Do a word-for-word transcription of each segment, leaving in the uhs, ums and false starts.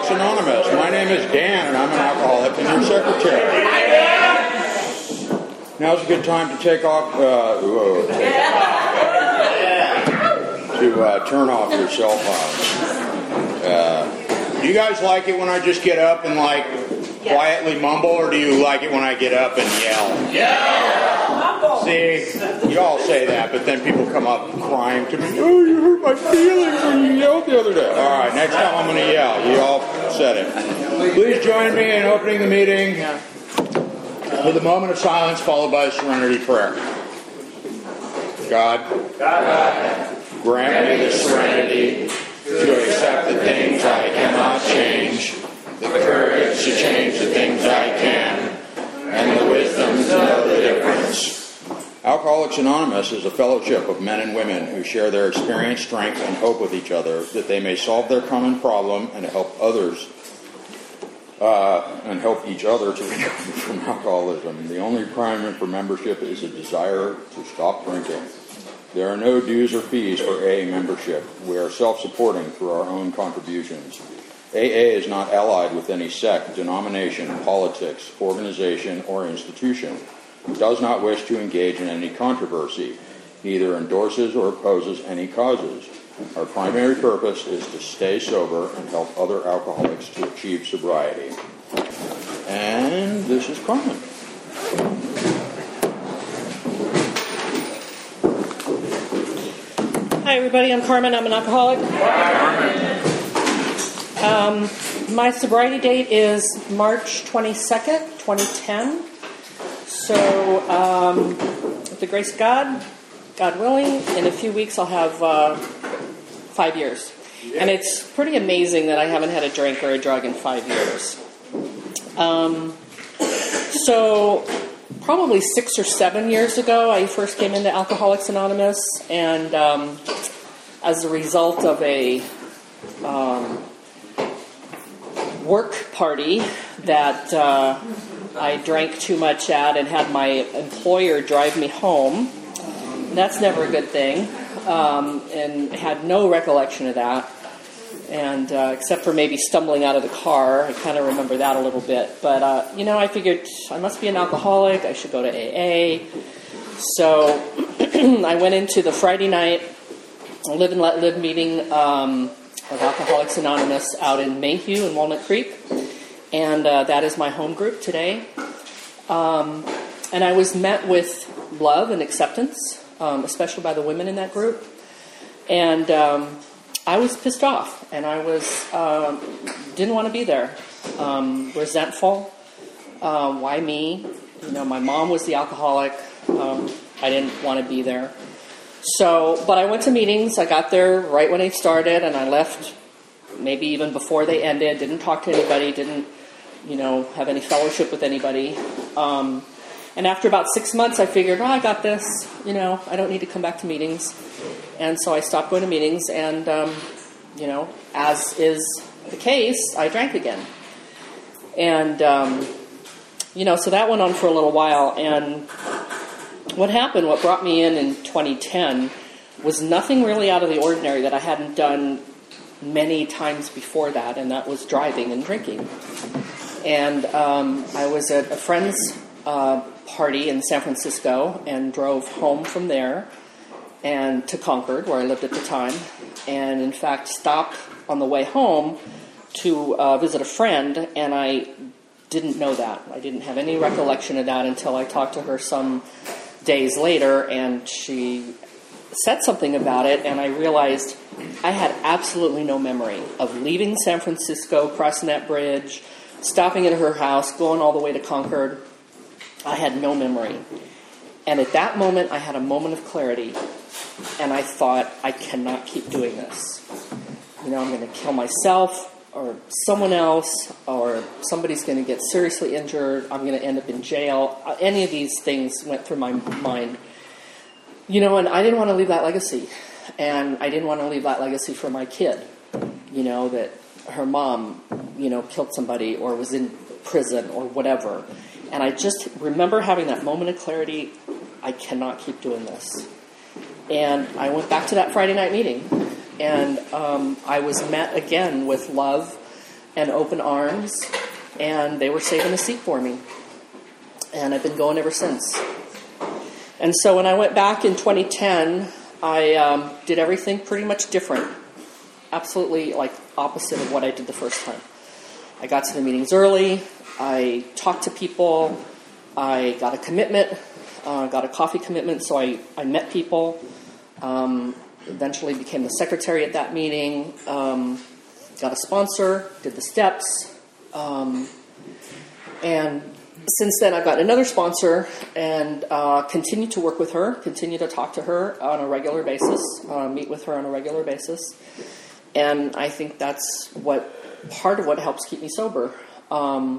Alcoholics Anonymous. My name is Dan, and I'm an alcoholic and your secretary. Now's a good time to take off, uh, whoa, to uh, turn off your cell phones. Uh, do you guys like it when I just get up and like quietly mumble, or do you like it when I get up and yell? Yeah! See, you all say that, but then people come up crying to me, oh, you hurt my feelings when you yelled the other day. All right, next time I'm going to yell. You all said it. Please join me in opening the meeting with a moment of silence followed by a serenity prayer. God, God, grant me the serenity to accept the things I cannot change, the courage to change the things I can, and the wisdom to know the difference. Alcoholics Anonymous is a fellowship of men and women who share their experience, strength, and hope with each other that they may solve their common problem and help others uh, and help each other to recover from alcoholism. The only requirement for membership is a desire to stop drinking. There are no dues or fees for A A membership. We are self-supporting through our own contributions. A A is not allied with any sect, denomination, politics, organization, or institution. It does not wish to engage in any controversy, neither endorses or opposes any causes. Our primary purpose is to stay sober and help other alcoholics to achieve sobriety. And this is Carmen. Hi, everybody. I'm Carmen. I'm an alcoholic. Um, my sobriety date is March twenty-second, twenty ten. So, um, with the grace of God, God willing, in a few weeks I'll have uh, five years. And it's pretty amazing that I haven't had a drink or a drug in five years. Um, so, probably six or seven years ago, I first came into Alcoholics Anonymous, and um, as a result of a um, work party that uh, I drank too much at and had my employer drive me home. That's never a good thing, um, and had no recollection of that. And uh, except for maybe stumbling out of the car, I kind of remember that a little bit. But, uh, you know, I figured I must be an alcoholic. I should go to A A. So I went into the Friday night Live and Let Live meeting um, of Alcoholics Anonymous out in Mayhew in Walnut Creek. And uh, that is my home group today. Um, and I was met with love and acceptance, um, especially by the women in that group. And um, I was pissed off, and I was um, didn't want to be there. Um, resentful. Uh, why me? You know, my mom was the alcoholic. Um, I didn't want to be there. So, but I went to meetings. I got there right when they started, and I left maybe even before they ended. Didn't talk to anybody. Didn't, you know, have any fellowship with anybody. Um, and after about six months, I figured, oh, I got this. You know, I don't need to come back to meetings. And so I stopped going to meetings, and, um, you know, as is the case, I drank again. And, um, you know, so that went on for a little while. And what happened, what brought me in in twenty ten, was nothing really out of the ordinary that I hadn't done many times before that, and that was driving and drinking. And um, I was at a friend's uh, party in San Francisco and drove home from there and to Concord, where I lived at the time, and in fact stopped on the way home to uh, visit a friend, and I didn't know that. I didn't have any recollection of that until I talked to her some days later, and she said something about it, and I realized I had absolutely no memory of leaving San Francisco, crossing that bridge, stopping at her house, going all the way to Concord. I had no memory. And at that moment, I had a moment of clarity, and I thought, I cannot keep doing this. You know, I'm going to kill myself, or someone else, or somebody's going to get seriously injured. I'm going to end up in jail. Any of these things went through my mind. You know, and I didn't want to leave that legacy. And I didn't want to leave that legacy for my kid. You know, that her mom, you know, killed somebody or was in prison or whatever. And I just remember having that moment of clarity. I cannot keep doing this. And I went back to that Friday night meeting. And um, I was met again with love and open arms, and they were saving a seat for me. And I've been going ever since. And so when I went back in twenty ten, I um, did everything pretty much different. Absolutely like opposite of what I did the first time. I got to the meetings early. I talked to people. I got a commitment, uh, got a coffee commitment, so I, I met people. Um, eventually became the secretary at that meeting. Um, got a sponsor, did the steps. Um, and since then, I've got another sponsor and uh, continue to work with her, continue to talk to her on a regular basis, uh, meet with her on a regular basis. And I think that's what part of what helps keep me sober. Um,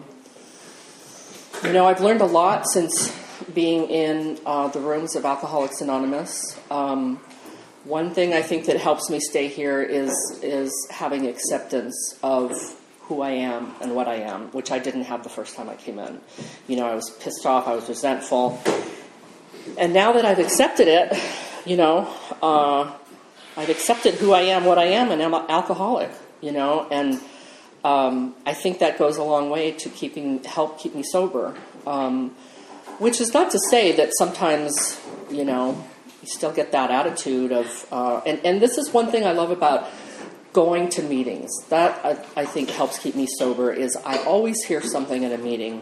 you know, I've learned a lot since being in uh, the rooms of Alcoholics Anonymous. Um, one thing I think that helps me stay here is is having acceptance of who I am and what I am, which I didn't have the first time I came in. You know, I was pissed off, I was resentful. And now that I've accepted it, you know, uh, I've accepted who I am, what I am, and I'm an alcoholic, you know, and um, I think that goes a long way to keeping help keep me sober. Um, which is not to say that sometimes, you know, you still get that attitude of, uh, and, and this is one thing I love about going to meetings. That, I, I think, helps keep me sober, is I always hear something at a meeting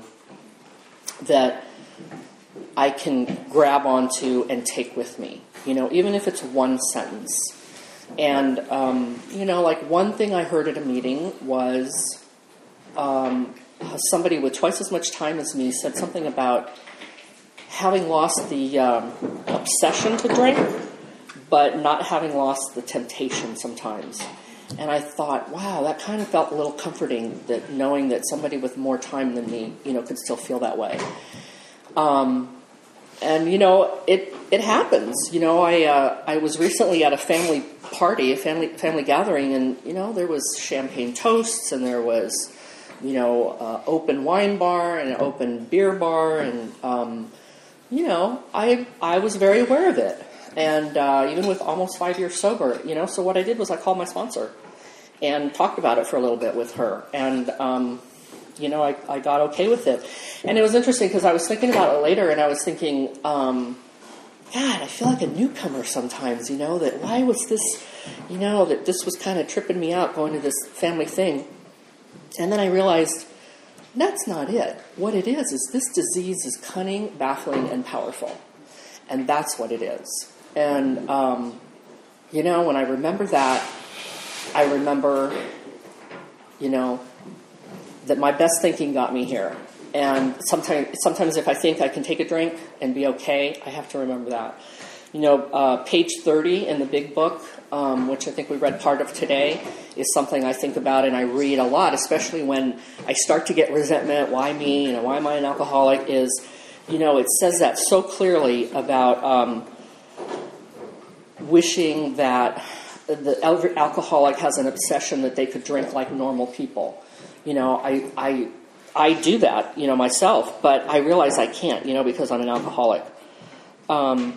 that I can grab onto and take with me, you know, even if it's one sentence. And, um, you know, like one thing I heard at a meeting was um, somebody with twice as much time as me said something about having lost the um, obsession to drink, but not having lost the temptation sometimes. And I thought, wow, that kind of felt a little comforting, that knowing that somebody with more time than me, you know, could still feel that way. Um, and, you know, it it happens. You know, I uh, I was recently at a family party, a family family gathering, and, you know, there was champagne toasts, and there was, you know, uh, open wine bar and an open beer bar, and, um, you know, I I was very aware of it. And uh, even with almost five years sober, you know, so what I did was I called my sponsor and talked about it for a little bit with her. And, um, you know, I, I got okay with it. And it was interesting because I was thinking about it later, and I was thinking, um, God, I feel like a newcomer sometimes, you know, that why was this, you know, that this was kind of tripping me out going to this family thing. And then I realized that's not it. What it is is this disease is cunning, baffling, and powerful. And that's what it is. And, um, you know, when I remember that, I remember, you know, that my best thinking got me here. And sometimes, sometimes if I think I can take a drink and be okay, I have to remember that. You know, uh, page thirty in the big book, um, which I think we read part of today, is something I think about and I read a lot, especially when I start to get resentment. Why me? You know, why am I an alcoholic? Is, you know, it says that so clearly about um, wishing that the elder alcoholic has an obsession that they could drink like normal people. You know, I, I, I do that, you know, myself, but I realize I can't, you know, because I'm an alcoholic. Um,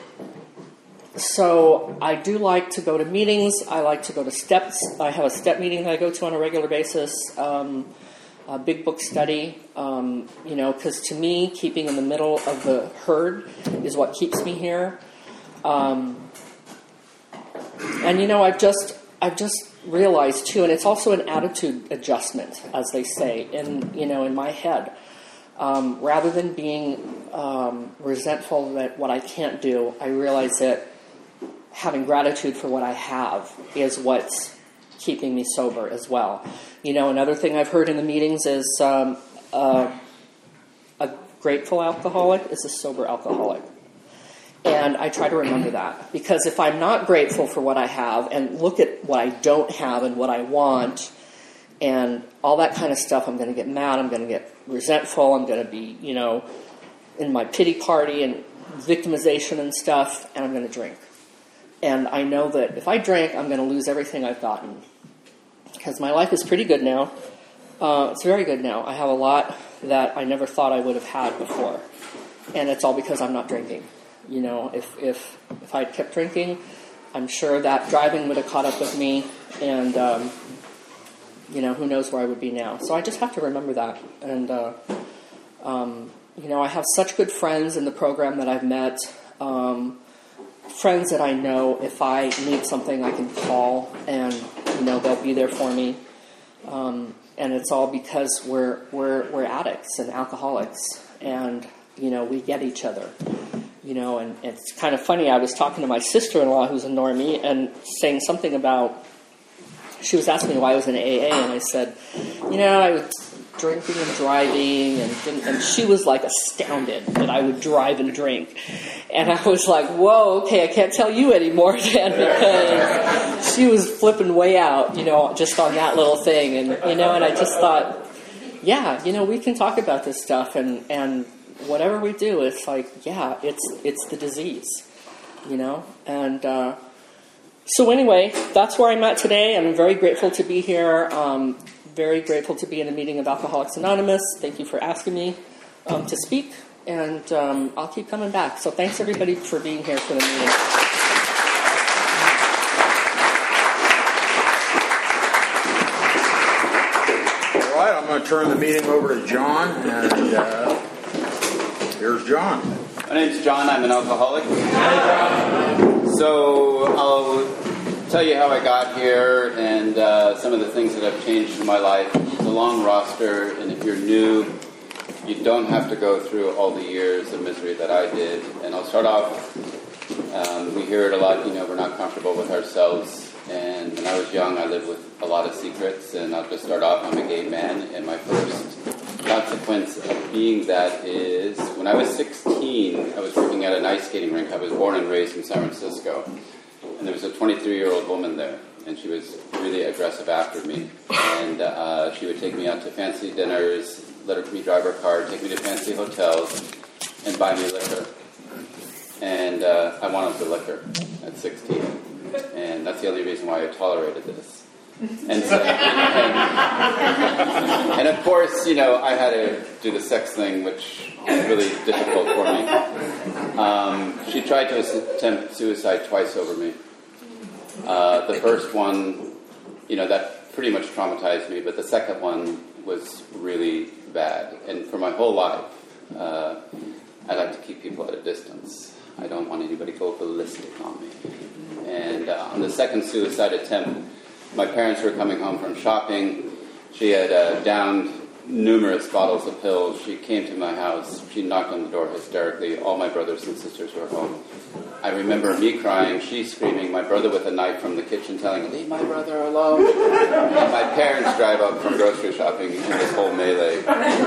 so I do like to go to meetings. I like to go to steps. I have a step meeting that I go to on a regular basis. Um, a big book study, um, you know, because to me, keeping in the middle of the herd is what keeps me here. Um, and, you know, I've just, I've just realized too, and it's also an attitude adjustment, as they say, in, you know, in my head. Um, rather than being um, resentful that what I can't do, I realize that having gratitude for what I have is what's keeping me sober as well. You know, another thing I've heard in the meetings is um, uh, a grateful alcoholic is a sober alcoholic. And I try to remember that, because if I'm not grateful for what I have and look at what I don't have and what I want and all that kind of stuff, I'm going to get mad, I'm going to get resentful, I'm going to be, you know, in my pity party and victimization and stuff, and I'm going to drink. And I know that if I drink, I'm going to lose everything I've gotten. Because my life is pretty good now. Uh, it's very good now. I have a lot that I never thought I would have had before. And it's all because I'm not drinking. You know, if if if I had kept drinking, I'm sure that driving would have caught up with me, and um, you know, who knows where I would be now. So I just have to remember that. And, uh, um, you know, I have such good friends in the program that I've met, um, friends that I know if I need something I can call and, you know, they'll be there for me. Um, and it's all because we're, we're, we're addicts and alcoholics, and, you know, we get each other. You know, and it's kind of funny, I was talking to my sister-in-law who's a normie and saying something about, she was asking me why I was in A A, and I said, you know, I was drinking and driving, and didn't, and she was like astounded that I would drive and drink. And I was like, whoa, okay, I can't tell you anymore then, because she was flipping way out, you know, just on that little thing. And, you know, and I just thought, yeah, you know, we can talk about this stuff, and, and whatever we do, it's like, yeah, it's it's the disease, you know? And uh, so anyway, that's where I'm at today. I'm very grateful to be here. Um, very grateful to be in a meeting of Alcoholics Anonymous. Thank you for asking me um, to speak. And um, I'll keep coming back. So thanks, everybody, for being here for the meeting. All right, I'm going to turn the meeting over to John, and uh, here's John. My name's John. I'm an alcoholic. So I'll tell you how I got here and uh, some of the things that have changed in my life. It's a long roster, and if you're new, you don't have to go through all the years of misery that I did. And I'll start off, um, we hear it a lot, you know, we're not comfortable with ourselves. And when I was young, I lived with a lot of secrets, and I'll just start off, I'm a gay man, and my first consequence of being that is, when I was sixteen, I was working at an ice skating rink. I was born and raised in San Francisco, and there was a twenty-three-year-old woman there, and she was really aggressive after me, and uh, she would take me out to fancy dinners, let me drive her car, take me to fancy hotels, and buy me liquor. And uh, I wanted the liquor at sixteen, and that's the only reason why I tolerated this. And, so, and, and of course, you know, I had to do the sex thing, which was really difficult for me. Um, she tried to attempt suicide twice over me. Uh, the first one, you know, that pretty much traumatized me, but the second one was really bad. And for my whole life, uh, I like to keep people at a distance. I don't want anybody to go ballistic on me. And uh, on the second suicide attempt, my parents were coming home from shopping. She had uh, downed numerous bottles of pills. She came to my house. She knocked on the door hysterically. All my brothers and sisters were home. I remember me crying, she screaming, my brother with a knife from the kitchen telling me, leave my brother alone. And my parents drive up from grocery shopping in this whole melee.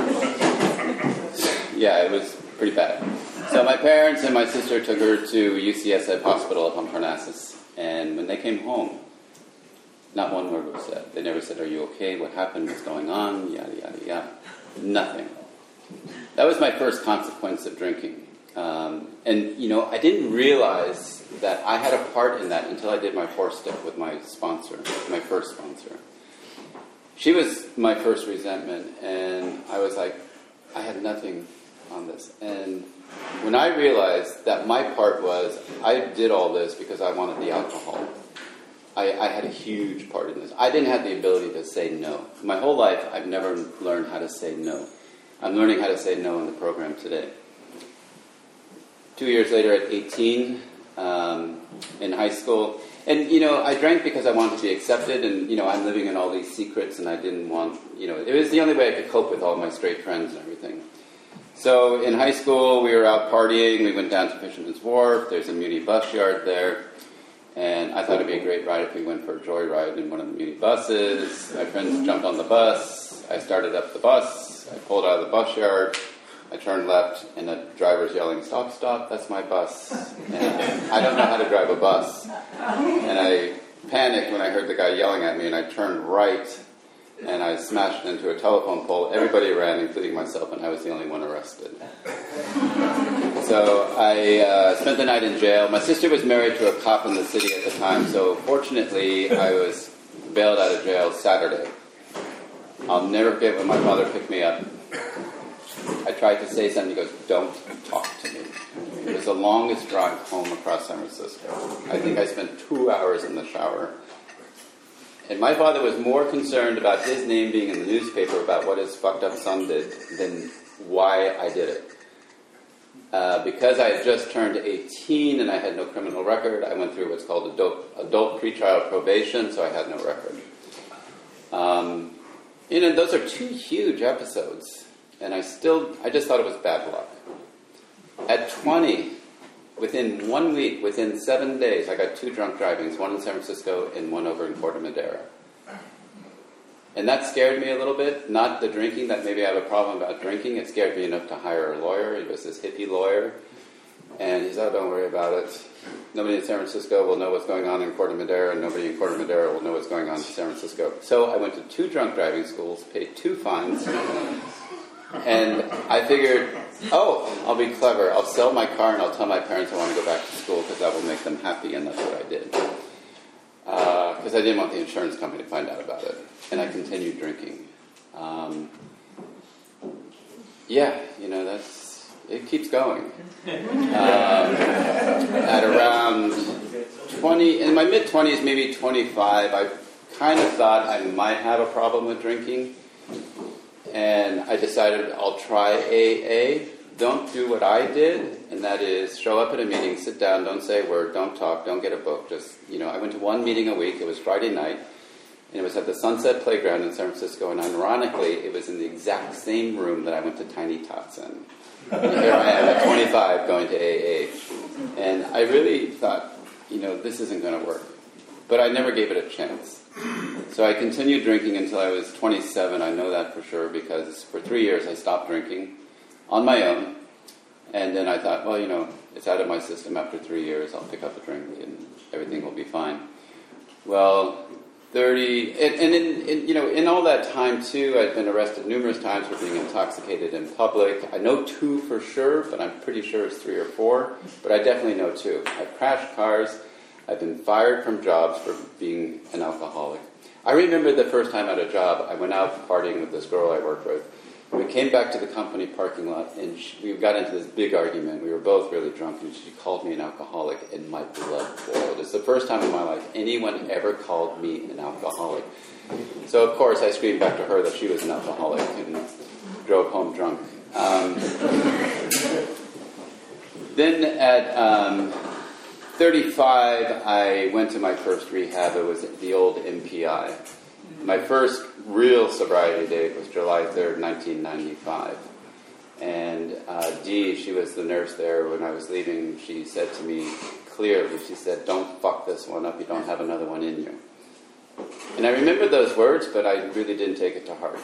Yeah, it was pretty bad. So my parents and my sister took her to U C S F Hospital up on Parnassus. And when they came home, not one word was said. They never said, are you okay? What happened? What's going on? Yada, yada, yada. Nothing. That was my first consequence of drinking. Um, and, you know, I didn't realize that I had a part in that until I did my four-step with my sponsor, my first sponsor. She was my first resentment, and I was like, I had nothing on this. And when I realized that my part was, I did all this because I wanted the alcohol. I, I had a huge part in this. I didn't have the ability to say no. My whole life, I've never learned how to say no. I'm learning how to say no in the program today. Two years later, at eighteen, um, in high school, and, you know, I drank because I wanted to be accepted, and, you know, I'm living in all these secrets, and I didn't want, you know, it was the only way I could cope with all my straight friends and everything. So in high school, we were out partying. We went down to Fisherman's Wharf. There's a Muni bus yard there. And I thought it'd be a great ride if we went for a joyride in one of the Muni buses. My friends jumped on the bus. I started up the bus. I pulled out of the bus yard. I turned left, and the driver's yelling, stop, stop, that's my bus. And I don't know how to drive a bus. And I panicked when I heard the guy yelling at me, and I turned right, and I smashed into a telephone pole. Everybody ran, including myself, and I was the only one arrested. So I uh, spent the night in jail. My sister was married to a cop in the city at the time, so fortunately I was bailed out of jail Saturday. I'll never forget when my father picked me up. I tried to say something, he goes, don't talk to me. It was the longest drive home across San Francisco. I think I spent two hours in the shower. And my father was more concerned about his name being in the newspaper about what his fucked up son did than why I did it. Uh, because I had just turned eighteen and I had no criminal record, I went through what's called adult, adult pretrial probation, so I had no record. Um, you know, those are two huge episodes, and I still, I just thought it was bad luck. At twenty, within one week, within seven days, I got two drunk drivings, one in San Francisco and one over in Corte Madera. And that scared me a little bit. Not the drinking, that maybe I have a problem about drinking. It scared me enough to hire a lawyer. He was this hippie lawyer. And he said, oh, don't worry about it. Nobody in San Francisco will know what's going on in Corte Madera, and nobody in Corte Madera will know what's going on in San Francisco. So I went to two drunk driving schools, paid two fines, and I figured, oh, I'll be clever. I'll sell my car and I'll tell my parents I want to go back to school because that will make them happy, and that's what I did. Because uh, I didn't want the insurance company to find out about it. And I continued drinking. Um, yeah, you know, that's, it keeps going. Um, at around twenty, in my mid-twenties, maybe twenty-five, I kind of thought I might have a problem with drinking. And I decided I'll try A A. Don't do what I did, and that is show up at a meeting, sit down, don't say a word, don't talk, don't get a book. Just, you know, I went to one meeting a week. It was Friday night, and it was at the Sunset Playground in San Francisco, and ironically, it was in the exact same room that I went to Tiny Tots in. And here I am at twenty-five going to A A. And I really thought, you know, this isn't going to work. But I never gave it a chance. So I continued drinking until I was twenty-seven. I know that for sure because for three years I stopped drinking on my own. And then I thought, well, you know, it's out of my system after three years. I'll pick up a drink and everything will be fine. Well, thirty, and, and in, in, you know, in all that time too, I've been arrested numerous times for being intoxicated in public. I know two for sure, but I'm pretty sure it's three or four. But I definitely know two. I've crashed cars. I've been fired from jobs for being an alcoholic. I remember the first time at a job, I went out partying with this girl I worked with. We came back to the company parking lot, and she, we got into this big argument. We were both really drunk, and she called me an alcoholic, and my blood boiled. It's the first time in my life anyone ever called me an alcoholic. So, of course, I screamed back to her that she was an alcoholic and drove home drunk. Um, then at um, thirty-five, I went to my first rehab. It was the old M P I. My first real sobriety date was July third, nineteen ninety-five. And uh, Dee, she was the nurse there when I was leaving, she said to me clearly, she said, don't fuck this one up, you don't have another one in you. And I remember those words, but I really didn't take it to heart.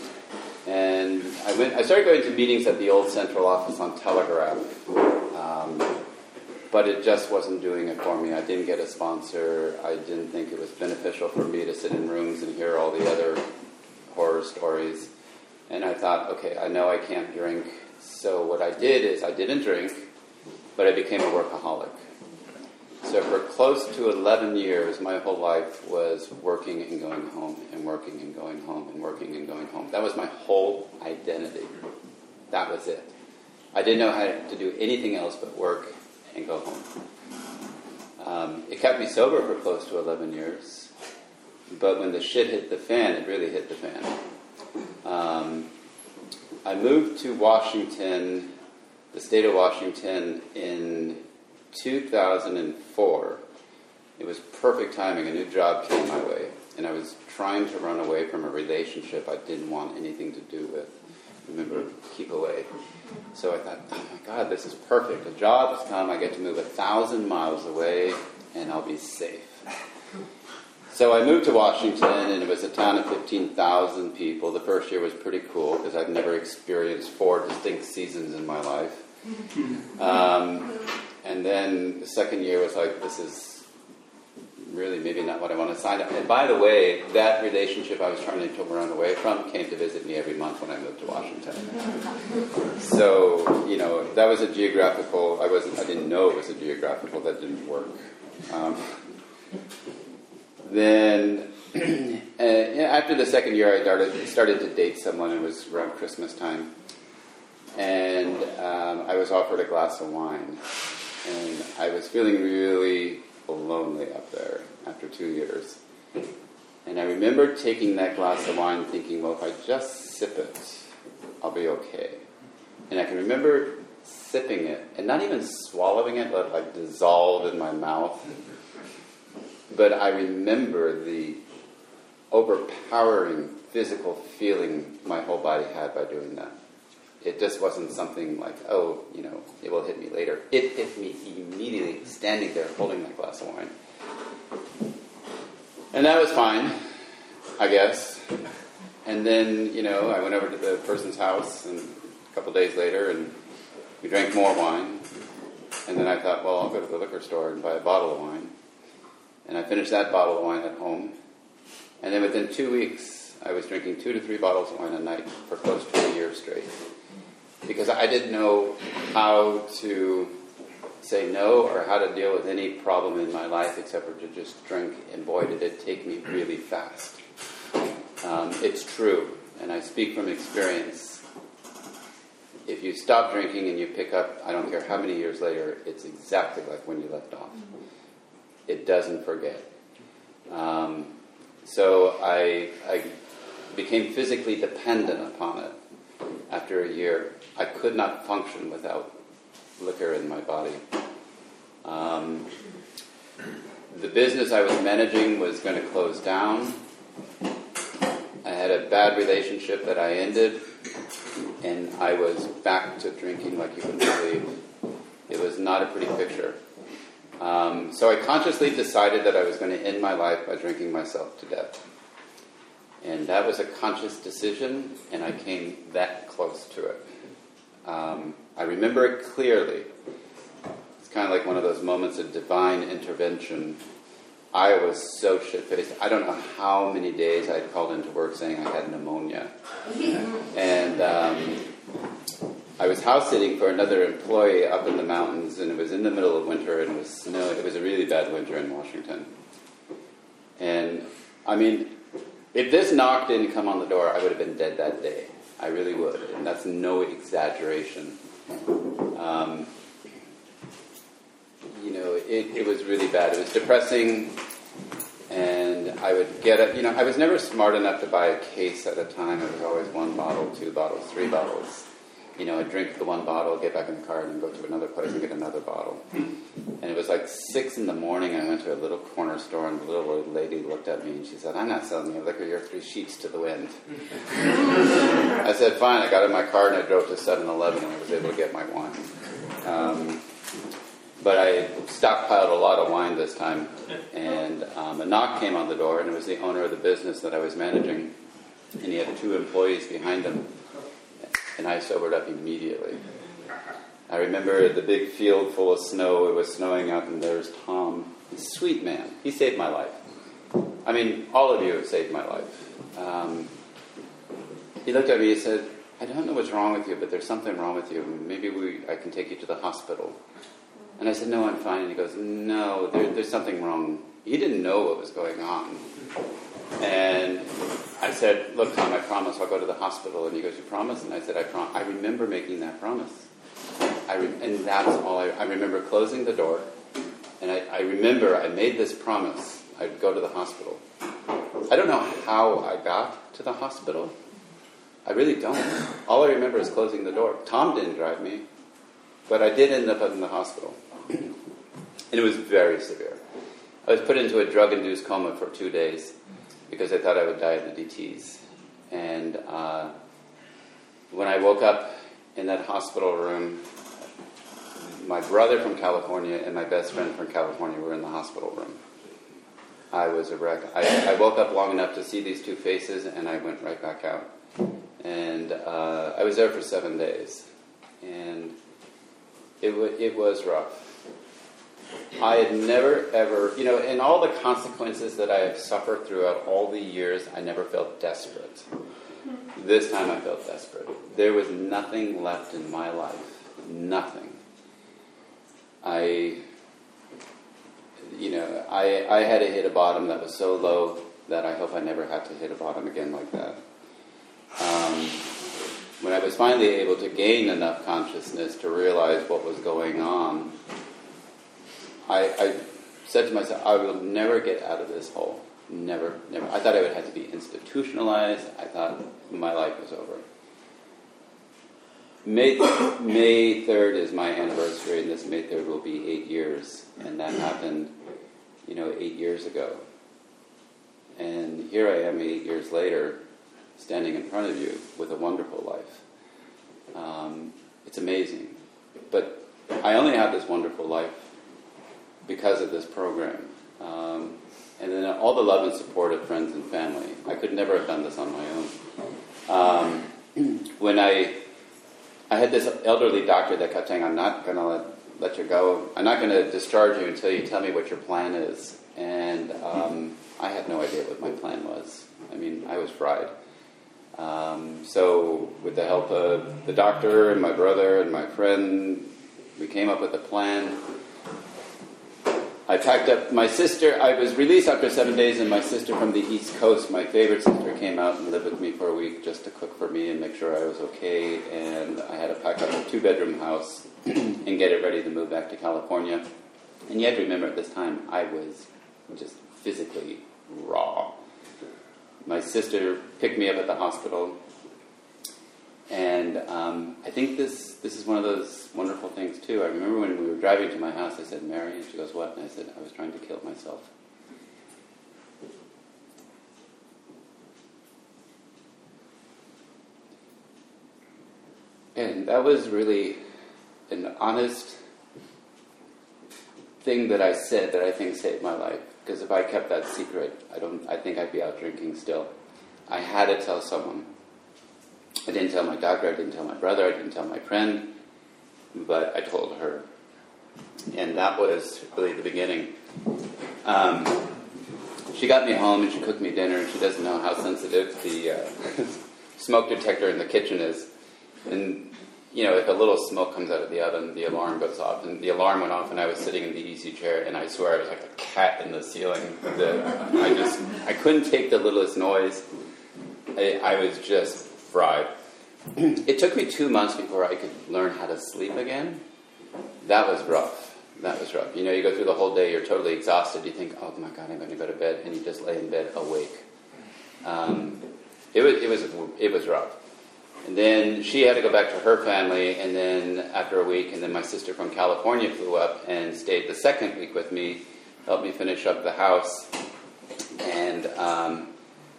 And I went. I started going to meetings at the old central office on Telegraph. Um, But it just wasn't doing it for me. I didn't get a sponsor. I didn't think it was beneficial for me to sit in rooms and hear all the other horror stories. And I thought, okay, I know I can't drink. So what I did is I didn't drink, but I became a workaholic. So for close to eleven years, my whole life was working and going home and working and going home and working and going home. That was my whole identity. That was it. I didn't know how to do anything else but work and go home. Um, it kept me sober for close to eleven years, but when the shit hit the fan, it really hit the fan. Um, I moved to Washington, the state of Washington, in two thousand four. It was perfect timing. A new job came my way, and I was trying to run away from a relationship I didn't want anything to do with. Remember, keep away. So I thought, oh my God, this is perfect. A job has come, I get to move a thousand miles away, and I'll be safe. So I moved to Washington, and it was a town of fifteen thousand people. The first year was pretty cool, because I've never experienced four distinct seasons in my life. Um, and then the second year was like, this is really maybe not what I want to sign up. And by the way, that relationship I was trying to run away from came to visit me every month when I moved to Washington. So, you know, that was a geographical, I wasn't, I didn't know it was a geographical, that didn't work. Um, then, uh, after the second year, I started, started to date someone. It was around Christmas time. And um, I was offered a glass of wine. And I was feeling really lonely up there after two years. And I remember taking that glass of wine thinking, well, if I just sip it, I'll be okay. And I can remember sipping it, and not even swallowing it, but like dissolve in my mouth. But I remember the overpowering physical feeling my whole body had by doing that. It just wasn't something like, oh, you know, it will hit me later. It hit me immediately, standing there holding that glass of wine. And that was fine, I guess. And then, you know, I went over to the person's house and a couple days later, and we drank more wine. And then I thought, well, I'll go to the liquor store and buy a bottle of wine. And I finished that bottle of wine at home. And then within two weeks, I was drinking two to three bottles of wine a night for close to a year straight. Because I didn't know how to say no or how to deal with any problem in my life except for to just drink. And boy, did it take me really fast. Um, it's true, and I speak from experience. If you stop drinking and you pick up, I don't care how many years later, it's exactly like when you left off. It doesn't forget. Um, so I, I became physically dependent upon it after a year. I could not function without liquor in my body. Um, the business I was managing was going to close down. I had a bad relationship that I ended, and I was back to drinking like you wouldn't believe. It was not a pretty picture. Um, so I consciously decided that I was going to end my life by drinking myself to death. And that was a conscious decision, and I came that close to it. Um, I remember it clearly. It's kind of like one of those moments of divine intervention. I was so shit-faced. I don't know how many days I'd called into work saying I had pneumonia. And um, I was house-sitting for another employee up in the mountains, and it was in the middle of winter, and it was snowing. It was a really bad winter in Washington. And, I mean, if this knock didn't come on the door, I would have been dead that day. I really would, and that's no exaggeration. Um, you know, it, it was really bad. It was depressing, and I would get it. You know, I was never smart enough to buy a case at a time. It was always one bottle, two bottles, three bottles. You know, I'd drink the one bottle, get back in the car, and then go to another place and get another bottle. And it was like six in the morning, and I went to a little corner store, and the little old lady looked at me, and she said, "I'm not selling you liquor, you're three sheets to the wind." I said, fine. I got in my car, and I drove to seven eleven, and I was able to get my wine. Um, but I stockpiled a lot of wine this time, and um, a knock came on the door, and it was the owner of the business that I was managing, and he had two employees behind him. And I sobered up immediately. I remember the big field full of snow. It was snowing out, and there's Tom. He's a sweet man. He saved my life. I mean, all of you have saved my life. Um, he looked at me and said, "I don't know what's wrong with you, but there's something wrong with you. Maybe we, I can take you to the hospital." And I said, "No, I'm fine." And he goes, "No, there, there's something wrong." He didn't know what was going on. And I said, "Look, Tom, I promise I'll go to the hospital." And he goes, "You promise?" And I said, I prom- I remember making that promise. I re- and that's all I, I remember closing the door. And I, I remember I made this promise. I'd go to the hospital. I don't know how I got to the hospital. I really don't. All I remember is closing the door. Tom didn't drive me. But I did end up in the hospital. And it was very severe. I was put into a drug-induced coma for two days. Because I thought I would die of the D Ts. And uh, when I woke up in that hospital room, my brother from California and my best friend from California were in the hospital room. I was a wreck. I, I woke up long enough to see these two faces, and I went right back out. And uh, I was there for seven days. And it, w- it was rough. I had never, ever, you know, in all the consequences that I have suffered throughout all the years, I never felt desperate. This time I felt desperate. There was nothing left in my life. Nothing. I, you know, I, I had to hit a bottom that was so low that I hope I never have to hit a bottom again like that. Um, when I was finally able to gain enough consciousness to realize what was going on, I, I said to myself, I will never get out of this hole. Never, never. I thought I would have to be institutionalized. I thought my life was over. May, May third is my anniversary, and this May third will be eight years. And that happened, you know, eight years ago. And here I am eight years later, standing in front of you with a wonderful life. Um, it's amazing. But I only have this wonderful life because of this program. Um, and then all the love and support of friends and family. I could never have done this on my own. Um, when I... I had this elderly doctor that kept saying, I'm not going to let, let you go. I'm not going to discharge you until you tell me what your plan is. And um, I had no idea what my plan was. I mean, I was fried. Um, so with the help of the doctor and my brother and my friend, we came up with a plan. I packed up my sister. I was released after seven days, and my sister from the East Coast, my favorite sister, came out and lived with me for a week just to cook for me and make sure I was okay. And I had to pack up a two-bedroom house and get it ready to move back to California. And you have to remember, at this time, I was just physically raw. My sister picked me up at the hospital. And um, I think this this is one of those wonderful things, too. I remember when we were driving to my house, I said, Mary, and she goes, what? And I said, I was trying to kill myself. And that was really an honest thing that I said that I think saved my life. Because if I kept that secret, I don't. I think I'd be out drinking still. I had to tell someone. I didn't tell my doctor, I didn't tell my brother, I didn't tell my friend, but I told her. And that was really the beginning. Um, she got me home and she cooked me dinner, and she doesn't know how sensitive the uh, smoke detector in the kitchen is. And, you know, if a little smoke comes out of the oven, the alarm goes off. And the alarm went off, and I was sitting in the easy chair, and I swear I was like a cat in the ceiling. The, I just, I couldn't take the littlest noise. I, I was just fried. It took me two months before I could learn how to sleep again. That was rough. That was rough. You know, you go through the whole day, you're totally exhausted. You think, oh my God, I'm going to go to bed, and you just lay in bed awake. Um, it was, it was, it was rough. And then she had to go back to her family, and then after a week, and then my sister from California flew up and stayed the second week with me, helped me finish up the house. And um,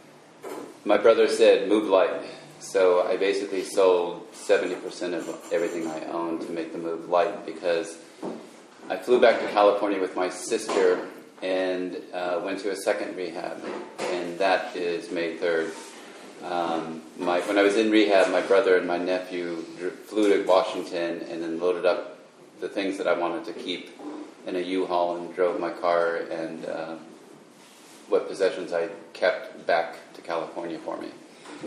my brother said, move light. So I basically sold seventy percent of everything I owned to make the move light, because I flew back to California with my sister and uh, went to a second rehab, and that is May third. Um, my, when I was in rehab, my brother and my nephew flew to Washington and then loaded up the things that I wanted to keep in a U-Haul and drove my car and uh, what possessions I kept back to California for me.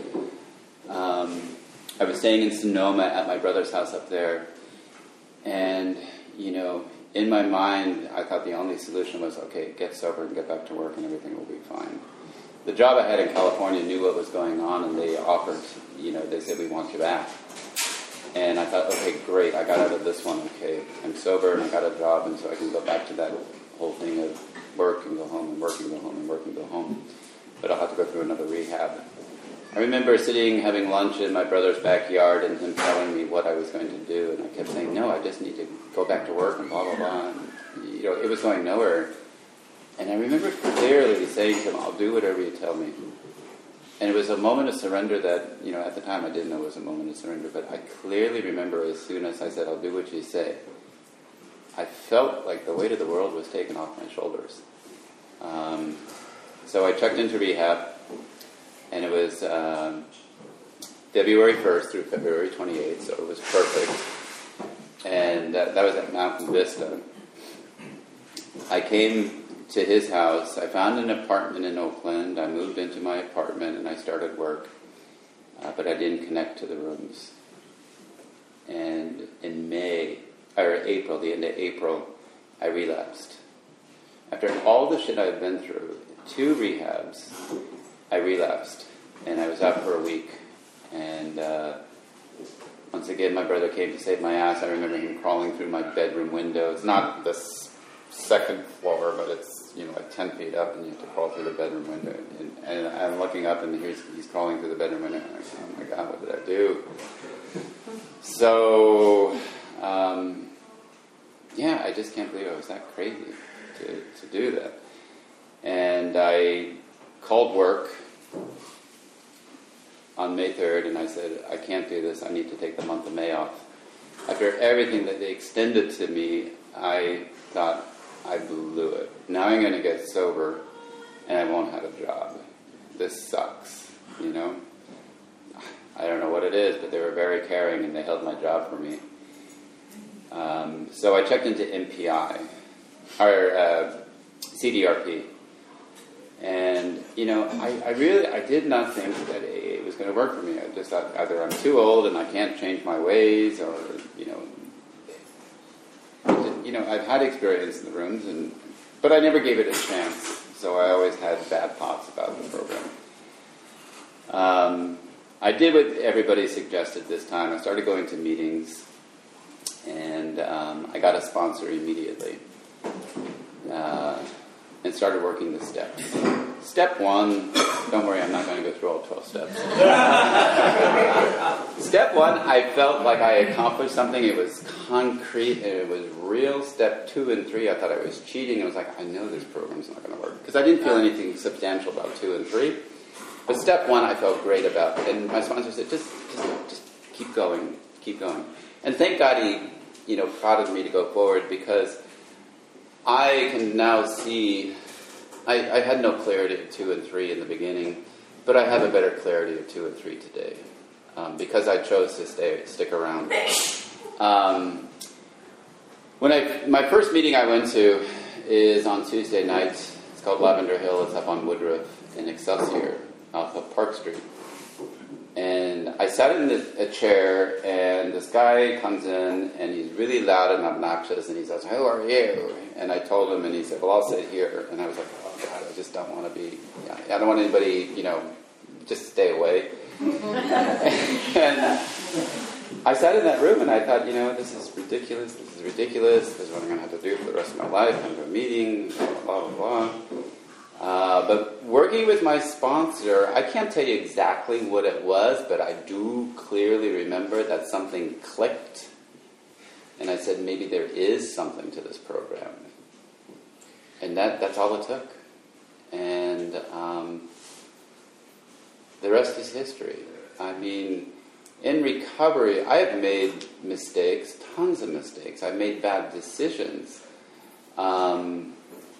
Um, I was staying in Sonoma at my brother's house up there, and, you know, in my mind, I thought the only solution was, okay, get sober and get back to work and everything will be fine. The job I had in California knew what was going on, and they offered, you know, they said, we want you back. And I thought, okay, great, I got out of this one, okay, I'm sober and I got a job, and so I can go back to that whole thing of work and go home and work and go home and work and go home. But I'll have to go through another rehab. I remember sitting, having lunch in my brother's backyard, and him telling me what I was going to do, and I kept saying, no, I just need to go back to work and blah, blah, blah. And, you know, it was going nowhere. And I remember clearly saying to him, I'll do whatever you tell me. And it was a moment of surrender that, you know, at the time I didn't know it was a moment of surrender, but I clearly remember as soon as I said, I'll do what you say, I felt like the weight of the world was taken off my shoulders. Um, so I checked into rehab, and it was um, February first through February twenty-eighth, so it was perfect. And uh, that was at Mountain Vista. I came to his house. I found an apartment in Oakland. I moved into my apartment and I started work, uh, but I didn't connect to the rooms. And in May, or April, the end of April, I relapsed. After all the shit I've been through, two rehabs, I relapsed, and I was out for a week. And uh, once again, my brother came to save my ass. I remember him crawling through my bedroom window. It's not the second floor, but it's it's, you know, like ten feet up, and you have to crawl through the bedroom window. And, and I'm looking up, and he's, he's crawling through the bedroom window. And I'm like, oh my God, what did I do? So, um, yeah, I just can't believe I was that crazy to, to do that. And I called work on May third, and I said, I can't do this. I need to take the month of May off. After everything that they extended to me, I thought, I blew it. Now I'm going to get sober, and I won't have a job. This sucks, you know? I don't know what it is, but they were very caring, and they held my job for me. Um, so I checked into M P I, or uh, C D R P. And, you know, I, I really, I did not think that A A was going to work for me. I just thought either I'm too old and I can't change my ways, or, you know, you know, I've had experience in the rooms, and but I never gave it a chance, so I always had bad thoughts about the program. Um, I did what everybody suggested this time. I started going to meetings, and um, I got a sponsor immediately. Uh, and started working the steps. Step one, don't worry, I'm not going to go through all twelve steps. Step one, I felt like I accomplished something. It was concrete, and it was real. Step two and three, I thought I was cheating. I was like, I know this program's not going to work. Because I didn't feel anything substantial about two and three. But step one, I felt great about. And my sponsor said, just, just, just keep going, keep going. And thank God he, you know, prodded me to go forward, because I can now see, I, I had no clarity of two and three in the beginning, but I have a better clarity of two and three today, um, because I chose to stay, stick around. Um, when I, my first meeting I went to is on Tuesday night. It's called Lavender Hill. It's up on Woodruff in Excelsior, off of Park Street. And I sat in the, a chair, and this guy comes in, and he's really loud and obnoxious, and he says, "Who are you?" And I told him, and he said, "Well, I'll sit here." And I was like, oh, God, I just don't want to be, I don't want anybody, you know, just stay away. And I sat in that room, and I thought, you know, this is ridiculous, this is ridiculous, this is what I'm going to have to do for the rest of my life, I'm going to a meeting, blah, blah, blah. Uh, but working with my sponsor, I can't tell you exactly what it was, but I do clearly remember that something clicked. And I said, maybe there is something to this program. And that, that's all it took. And um, the rest is history. I mean, in recovery, I have made mistakes, tons of mistakes. I've made bad decisions. Um...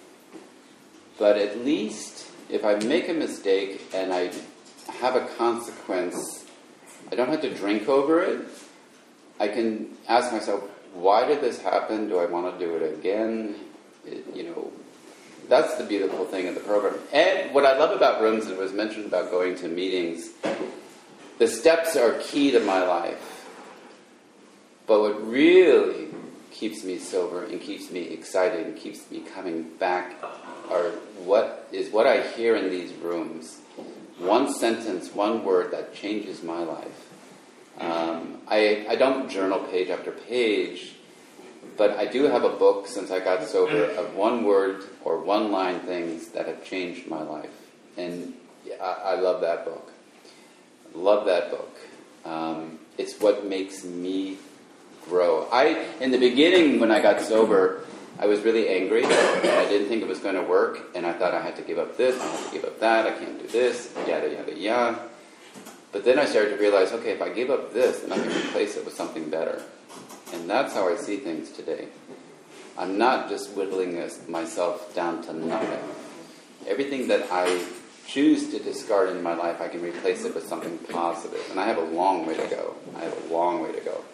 But at least if I make a mistake and I have a consequence, I don't have to drink over it. I can ask myself, why did this happen? Do I want to do it again? It, you know, that's the beautiful thing of the program. And what I love about rooms, and it was mentioned about going to meetings, the steps are key to my life. But what really keeps me sober and keeps me excited and keeps me coming back are what is what I hear in these rooms. One sentence, one word that changes my life. Um, I, I don't journal page after page, but I do have a book since I got sober of one word or one line things that have changed my life. And I, I love that book. Love that book. Um, it's what makes me grow. I, in the beginning when I got sober, I was really angry, and I didn't think it was going to work, and I thought I had to give up this, I had to give up that, I can't do this, yada, yada, yada. But then I started to realize, okay, if I give up this, then I can replace it with something better. And that's how I see things today. I'm not just whittling this, myself down to nothing. Everything that I choose to discard in my life, I can replace it with something positive. And I have a long way to go. I have a long way to go.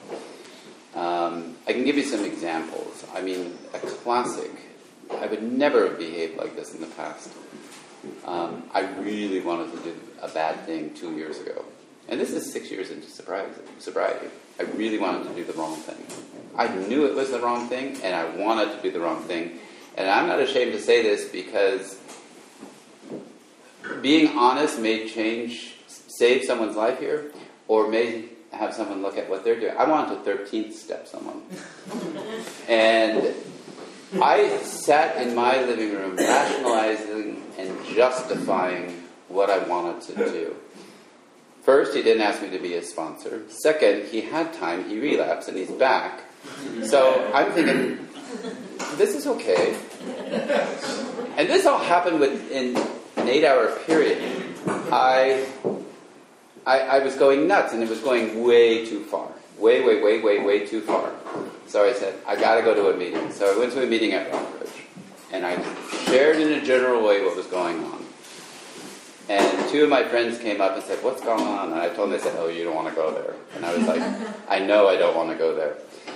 Um, I can give you some examples. I mean, a classic. I would never have behaved like this in the past. Um, I really wanted to do a bad thing two years ago. And this is six years into sobriety. I really wanted to do the wrong thing. I knew it was the wrong thing, and I wanted to do the wrong thing. And I'm not ashamed to say this, because being honest may change, save someone's life here, or may have someone look at what they're doing. I wanted to thirteenth step someone. And I sat in my living room rationalizing and justifying what I wanted to do. First, he didn't ask me to be his sponsor. Second, he had time, he relapsed, and he's back. So I'm thinking, this is okay. And this all happened within an eight-hour period. I, I, I was going nuts, and it was going way too far. Way, way, way, way, way too far. So I said, I got to go to a meeting. So I went to a meeting at Rockbridge, and I shared in a general way what was going on. And two of my friends came up and said, what's going on? And I told them, they said, oh, you don't want to go there. And I was like, I know I don't want to go there.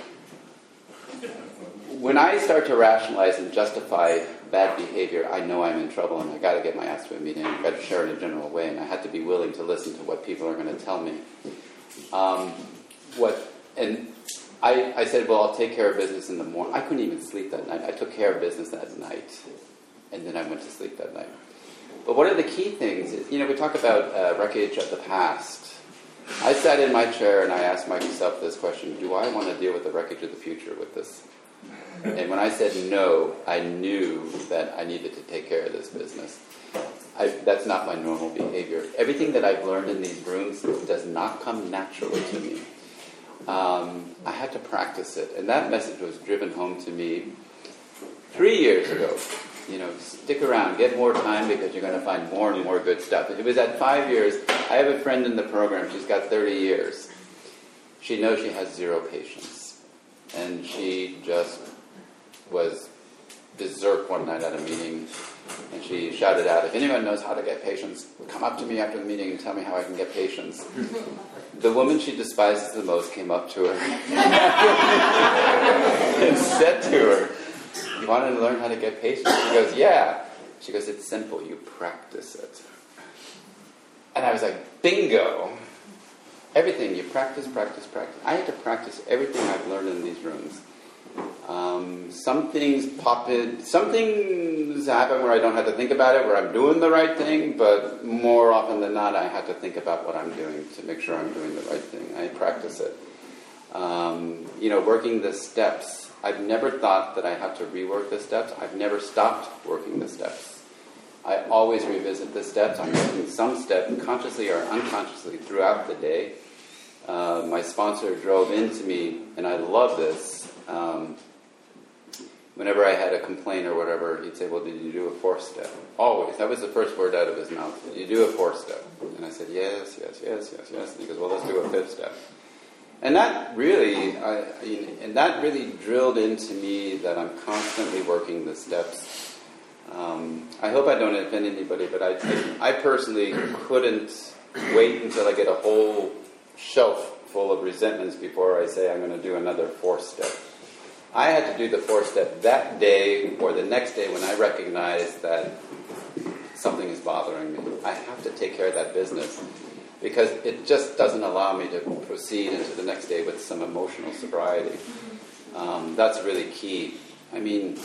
When I start to rationalize and justify bad behavior, I know I'm in trouble, and I got to get my ass to a meeting. I got to share in a general way, and I had to be willing to listen to what people are going to tell me. Um, what and I, I said, well, I'll take care of business in the morning. I couldn't even sleep that night. I took care of business that night, and then I went to sleep that night. But one of the key things is, you know, we talk about uh, wreckage of the past. I sat in my chair and I asked myself this question: do I want to deal with the wreckage of the future with this? And when I said no, I knew that I needed to take care of this business. I, that's not my normal behavior. Everything that I've learned in these rooms does not come naturally to me. Um, I had to practice it, and that message was driven home to me three years ago. You know, stick around, get more time, because you're going to find more and more good stuff. It was at five years. I have a friend in the program. She's got thirty years. She knows she has zero patience, and she just was berserk one night at a meeting, and she shouted out, if anyone knows how to get patience, come up to me after the meeting and tell me how I can get patience. The woman she despises the most came up to her and said to her, you want to learn how to get patience? She goes, yeah. She goes, it's simple, you practice it. And I was like, bingo. Everything, you practice, practice, practice. I had to practice everything I've learned in these rooms. Um, some things pop in, some things happen where I don't have to think about it, where I'm doing the right thing, but more often than not, I have to think about what I'm doing to make sure I'm doing the right thing. I practice it. Um, you know, working the steps. I've never thought that I have to rework the steps. I've never stopped working the steps. I always revisit the steps. I'm working some step, consciously or unconsciously, throughout the day. Uh, my sponsor drove into me, and I love this. Um, whenever I had a complaint or whatever, he'd say, well, did you do a fourth step? Always. That was the first word out of his mouth. Did you do a fourth step? And I said, yes, yes, yes, yes, yes. And he goes, well, let's do a fifth step. And that really, I, and that really drilled into me that I'm constantly working the steps. Um, I hope I don't offend anybody, but I, I personally couldn't wait until I get a whole shelf full of resentments before I say I'm going to do another fourth step. I had to do the fourth step that day or the next day when I recognized that something is bothering me. I have to take care of that business, because it just doesn't allow me to proceed into the next day with some emotional sobriety. Um, that's really key. I mean,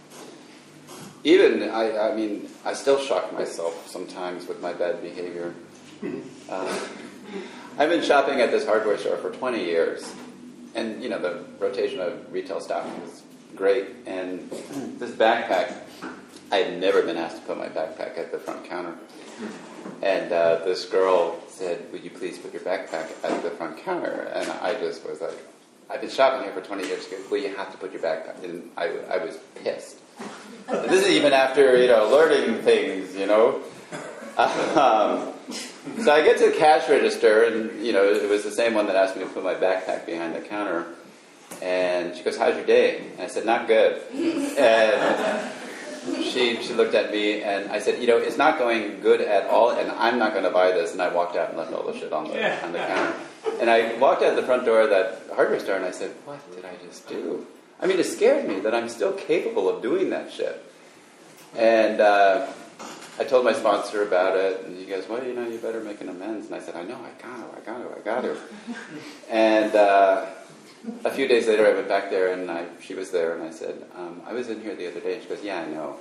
even, I, I mean, I still shock myself sometimes with my bad behavior. Uh, I've been shopping at this hardware store for twenty years. And, you know, the rotation of retail staff was great. And this backpack, I had never been asked to put my backpack at the front counter. And uh, this girl said, would you please put your backpack at the front counter? And I just was like, I've been shopping here for twenty years. She goes, well, you have to put your backpack. And I, I was pissed. And this is even after, you know, learning things, you know. Um, so I get to the cash register, and, you know, it was the same one that asked me to put my backpack behind the counter. And she goes, how's your day? And I said, not good. And she she looked at me, and I said, you know, it's not going good at all, and I'm not going to buy this. And I walked out and left all the shit on the, on the counter. And I walked out the front door of that hardware store, and I said, what did I just do? I mean, it scared me that I'm still capable of doing that shit. And uh, I told my sponsor about it, and he goes, well, you know, you better make an amends. And I said, I know, I got to, I got to, I got to. And uh, a few days later, I went back there, and I, she was there, and I said, um, I was in here the other day. And she goes, yeah, I know.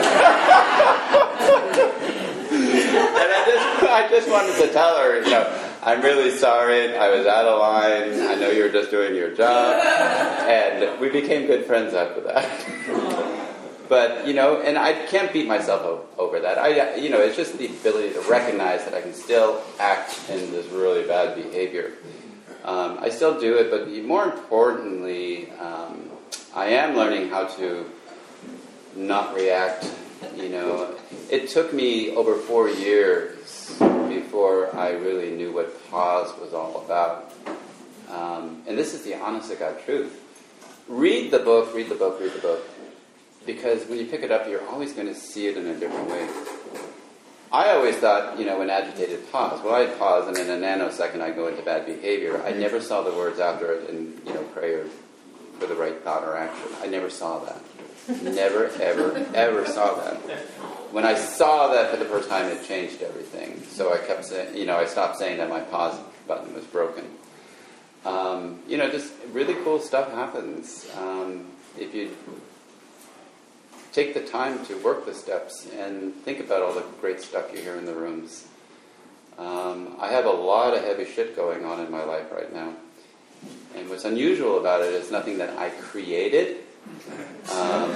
And I just, I just wanted to tell her, you know, I'm really sorry. I was out of line. I know you were just doing your job. And we became good friends after that. But, you know, and I can't beat myself o- over that. I, you know, it's just the ability to recognize that I can still act in this really bad behavior. Um, I still do it, but more importantly, um, I am learning how to not react. You know, it took me over four years before I really knew what pause was all about. Um, and this is the honest to God truth. Read the book, read the book, read the book. Because when you pick it up, you're always going to see it in a different way. I always thought, you know, when agitated, pause. Well, I'd pause, and in a nanosecond, I'd go into bad behavior. I never saw the words after it and, you know, prayer for the right thought or action. I never saw that. Never, ever, ever saw that. When I saw that for the first time, it changed everything. So I kept saying, you know, I stopped saying that my pause button was broken. Um, you know, just really cool stuff happens. Um, if you take the time to work the steps and think about all the great stuff you hear in the rooms. Um, I have a lot of heavy shit going on in my life right now. And what's unusual about it is nothing that I created. Um,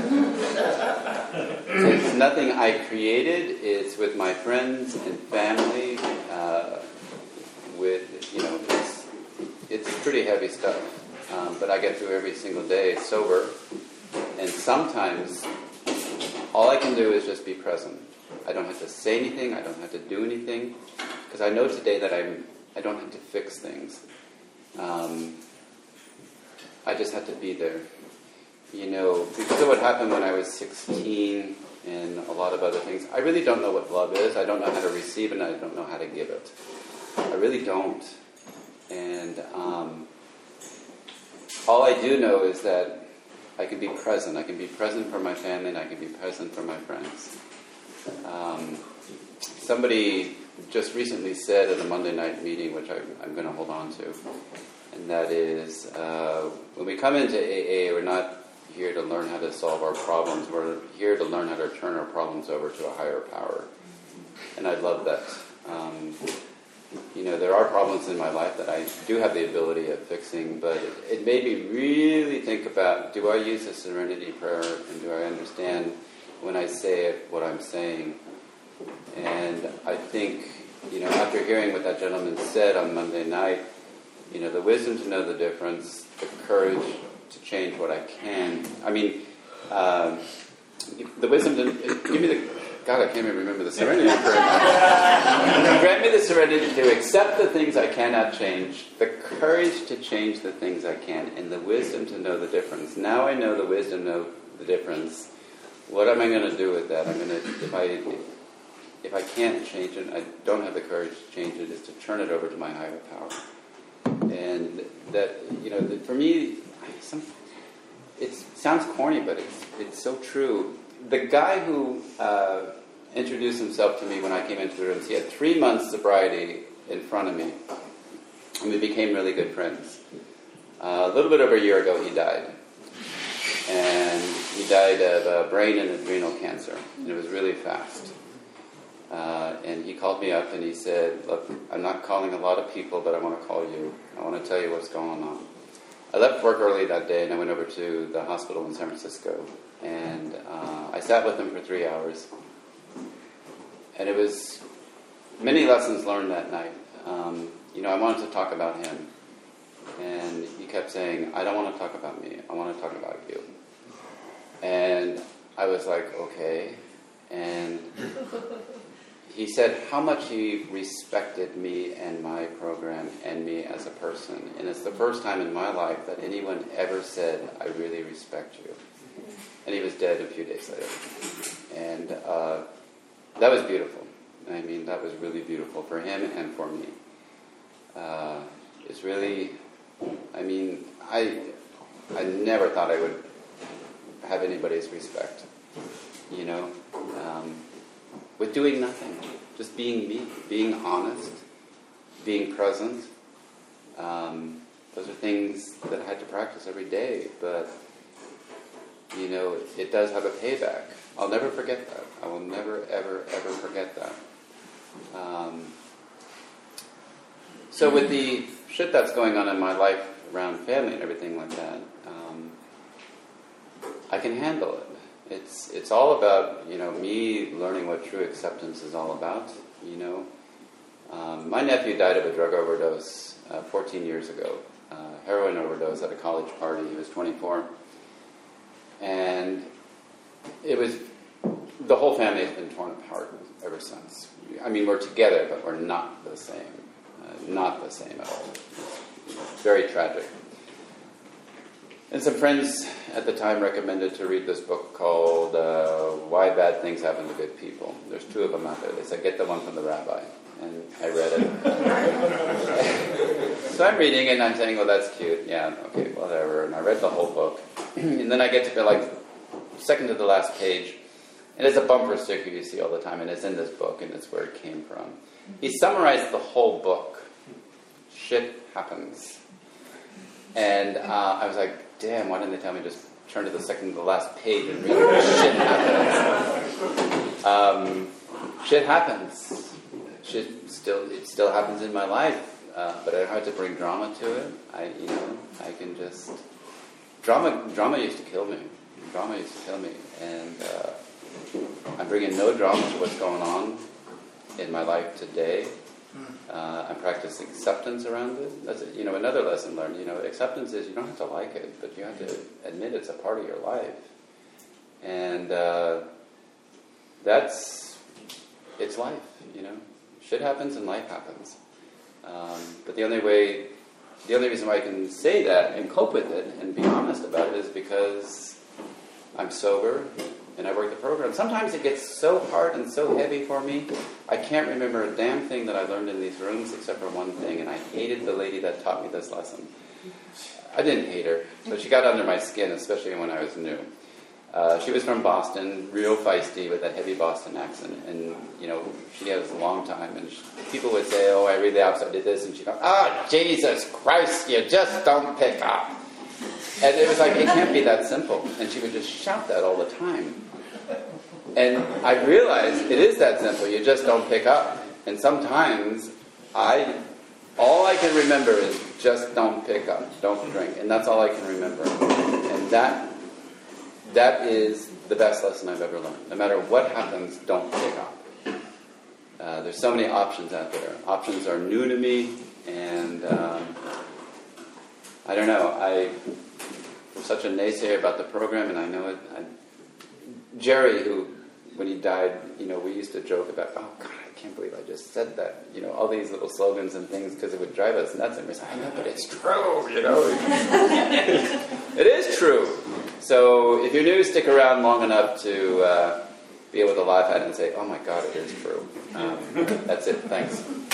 it's nothing I created. It's with my friends and family. Uh, with, you know, it's, it's pretty heavy stuff. Um, but I get through every single day sober. And sometimes all I can do is just be present. I don't have to say anything. I don't have to do anything. Because I know today that I'm, I don't have to fix things. Um, I just have to be there. You know, because of what happened when I was sixteen and a lot of other things, I really don't know what love is. I don't know how to receive it, and I don't know how to give it. I really don't. And um, all I do know is that I can be present. I can be present for my family, and I can be present for my friends. Um, somebody just recently said at a Monday night meeting, which I, I'm going to hold on to, and that is, uh, when we come into A A, we're not here to learn how to solve our problems. We're here to learn how to turn our problems over to a higher power. And I love that. Um, you know, there are problems in my life that I do have the ability of fixing, but it, it made me really think about, do I use the serenity prayer, and do I understand when I say it what I'm saying? And I think, you know, after hearing what that gentleman said on Monday night, you know, the wisdom to know the difference, the courage to change what I can. I mean, um, the wisdom to give me the God. I can't even remember the serenity prayer. Grant me the serenity to accept the things I cannot change, the courage to change the things I can, and the wisdom to know the difference. Now I know the wisdom to know the difference. What am I going to do with that? I'm going to if I if I can't change it, I don't have the courage to change it. Is to turn it over to my higher power. And that, you know, that for me, some, it sounds corny, but it's it's so true. The guy who uh, introduced himself to me when I came into the rooms, he had three months sobriety in front of me, and we became really good friends. Uh, a little bit over a year ago, he died, and he died of uh, brain and adrenal cancer, and it was really fast. Uh, and he called me up and he said, look, I'm not calling a lot of people, but I want to call you. I want to tell you what's going on. I left work early that day and I went over to the hospital in San Francisco. And uh, I sat with him for three hours. And it was many lessons learned that night. Um, you know, I wanted to talk about him. And he kept saying, I don't want to talk about me. I want to talk about you. And I was like, okay. And he said how much he respected me and my program and me as a person. And it's the first time in my life that anyone ever said, I really respect you. And he was dead a few days later. And uh, that was beautiful. I mean, that was really beautiful for him and for me. Uh, it's really, I mean, I, I never thought I would have anybody's respect, you know, um, with doing nothing. Just being me, being honest, being present. Um, those are things that I had to practice every day, but, you know, it does have a payback. I'll never forget that. I will never, ever, ever forget that. Um, So with the shit that's going on in my life around family and everything like that, um, I can handle it. It's it's all about, you know, me learning what true acceptance is all about, you know. Um, my nephew died of a drug overdose uh, fourteen years ago. Uh, heroin overdose at a college party. He was twenty-four. And it was, the whole family has been torn apart ever since. I mean, we're together, but we're not the same. Uh, not the same at all. It's very tragic. And some friends at the time recommended to read this book called uh, Why Bad Things Happen to Good People. There's two of them out there. They said, get the one from the rabbi. And I read it. So I'm reading it and I'm saying, well, that's cute. Yeah, okay, whatever. And I read the whole book. And then I get to the, like, second to the last page. And it's a bumper sticker you see all the time. And it's in this book, and it's where it came from. He summarized the whole book. Shit happens. And uh, I was like, damn, why didn't they tell me just turn to the second to the last page and read what shit happens? Um, shit happens. Shit still, it still happens in my life. Uh, but I don't have to bring drama to it. I, you know, I can just... Drama, drama used to kill me. Drama used to kill me. And uh, I'm bringing no drama to what's going on in my life today. Uh, I'm practicing acceptance around it. That's, you know, another lesson learned. You know, acceptance is you don't have to like it, but you have to admit it's a part of your life. And uh, that's, it's life, you know. Shit happens and life happens. Um, but the only way, the only reason why I can say that and cope with it and be honest about it is because I'm sober and I work the program. Sometimes it gets so hard and so heavy for me, I can't remember a damn thing that I learned in these rooms except for one thing, and I hated the lady that taught me this lesson. I didn't hate her, but she got under my skin, especially when I was new. Uh, she was from Boston, real feisty with that heavy Boston accent, and, you know, she has a long time, and she, people would say, oh, I read the opposite, I did this, and she'd go, oh, Jesus Christ, you just don't pick up. And it was like, it can't be that simple. And she would just shout that all the time. And I realized it is that simple, you just don't pick up. And sometimes, I, all I can remember is just don't pick up, don't drink, and that's all I can remember. And that... That is the best lesson I've ever learned. No matter what happens, don't pick up. Uh, there's so many options out there. Options are new to me, and um, I don't know. I was such a naysayer about the program, and I know it. I, Jerry, who, when he died, you know, we used to joke about, oh, God, I can't believe I just said that. You know, all these little slogans and things, because it would drive us nuts. And we're like, I know, but it's true, you know. It is true. So if you're new, stick around long enough to uh, be able to laugh at it and say, oh my God, it is true. Um, that's it. Thanks.